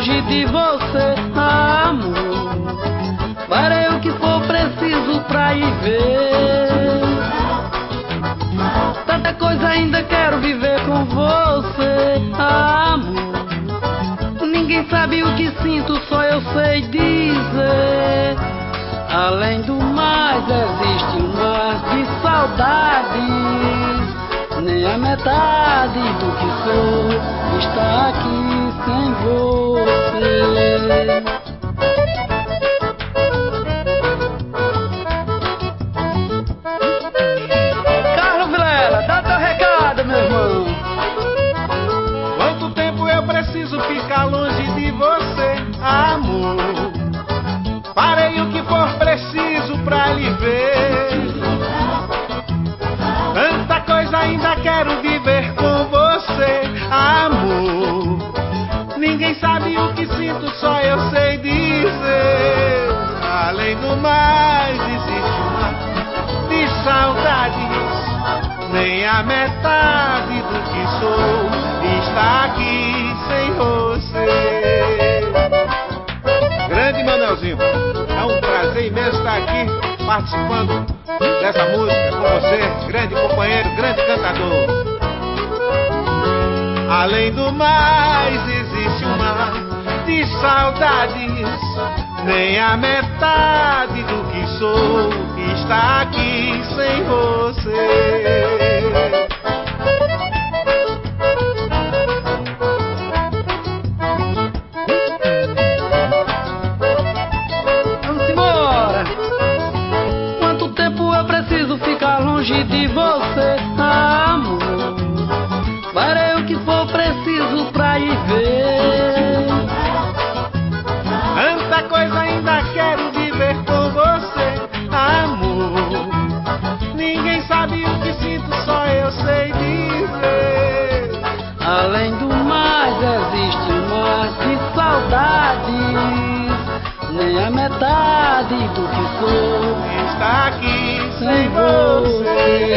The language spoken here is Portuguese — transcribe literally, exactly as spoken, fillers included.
longe de você, amor. Farei o que for preciso pra ir ver. Tanta coisa ainda quero viver com você, amor. Ninguém sabe o que sinto, só eu sei dizer. Além do mais existe um mar de saudades. Nem a metade do que sou está aqui sem você. Carlos Vilela, dá teu recado, meu irmão. Quanto tempo eu preciso ficar longe de você, amor? Farei o que for preciso pra lhe ver. Tanta coisa ainda quero viver com você, amor. Ninguém sabe o que sinto, só eu sei dizer. Além do mais existe um mar de saudades. Nem a metade do que sou está aqui sem você. Grande Manelzinho, é um prazer imenso estar aqui participando dessa música com você, grande companheiro, grande cantador. Além do mais existe um mar de saudades. Nem a metade do que sou está aqui sem você. Longe de você, amor. Farei o que for preciso pra ir ver. Tanta coisa ainda quero viver com você, amor. Ninguém sabe o que sinto, só eu sei dizer. Além do mais existe um mar de saudades. Nem a metade do que sou está aqui sem você.